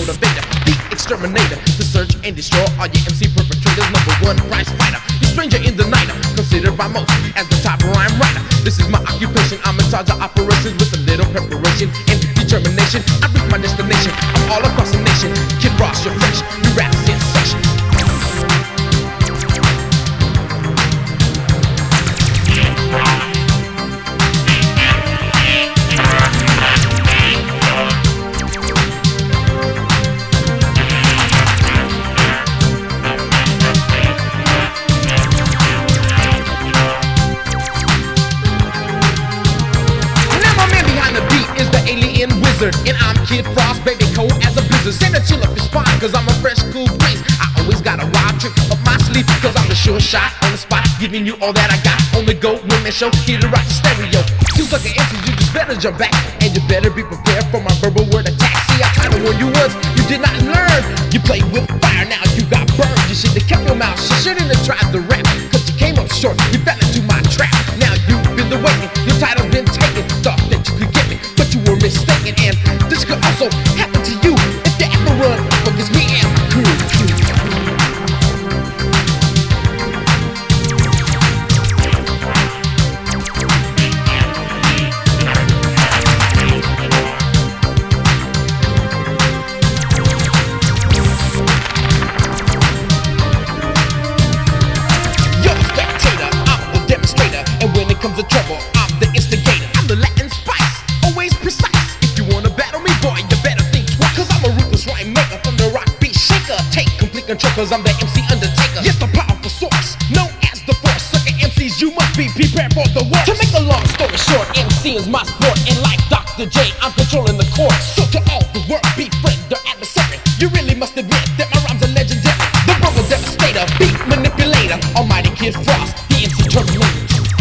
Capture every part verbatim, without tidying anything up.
motivator, the exterminator, to search and destroy all your M C perpetrators. Number one prize fighter, the stranger in the night, considered by most as the top rhyme writer. This is my occupation, I'm in charge of operations with a little preparation and determination. I reach my destination, I'm all across the nation. Kid Frost, you're fresh, you rap sensation. And I'm Kid Frost, baby, cold as a blizzard. Send a chill up your spine, cause I'm a fresh, cool breeze. I always got a wild trick up my sleeve, cause I'm the sure shot on the spot, giving you all that I got. On the go, women show, here to rock the stereo. Two sucker answers, you just better jump back, and you better be prepared for my verbal word attack. See, I kinda warned you once, you did not learn. You played with fire, now you got burned. You should've kept your mouth shut, shouldn't have tried to rap, cause you came up short, you fell into my trap. Now you've been awakened, your title's been taken. Thought that you could get me, but you were mistaken. And this could also happen to you if you ever run against me and my crew. You're the spectator, I'm the demonstrator, and when it comes to trouble, I'm the instigator. I'm the Latin spice, always precise. If you wanna battle me, boy, you better think twice, cause I'm a ruthless rhyme maker from the rock beat shaker. Take complete control, cause I'm the M C Undertaker. Yes, the powerful source, known as the force. Sucker M Cs, you must be prepared for the worst. To make a long story short, M C is my sport, and like Doctor J, I'm controlling the court. So to all the world, be friend or adversary, you really must admit that my rhymes are legendary. The verbal devastator, beat manipulator, almighty Kid Frost, the M C Terminator.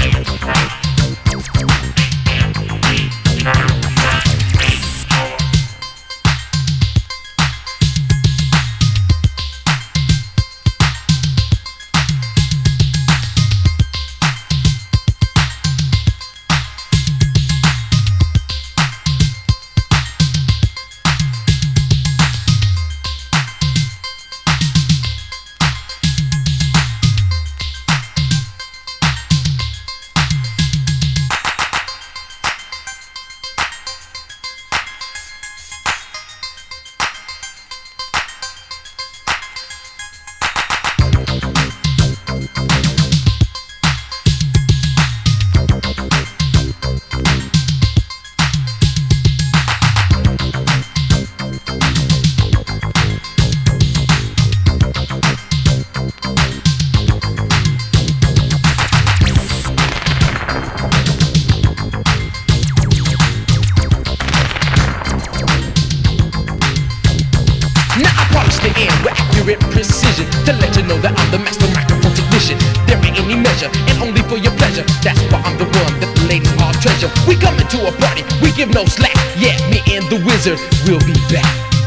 With accurate precision, to let you know that I'm the master microphone technician. There ain't any measure, and only for your pleasure. That's why I'm the one that the ladies all treasure. We come into a party, we give no slack. Yeah, me and the wizard will be back.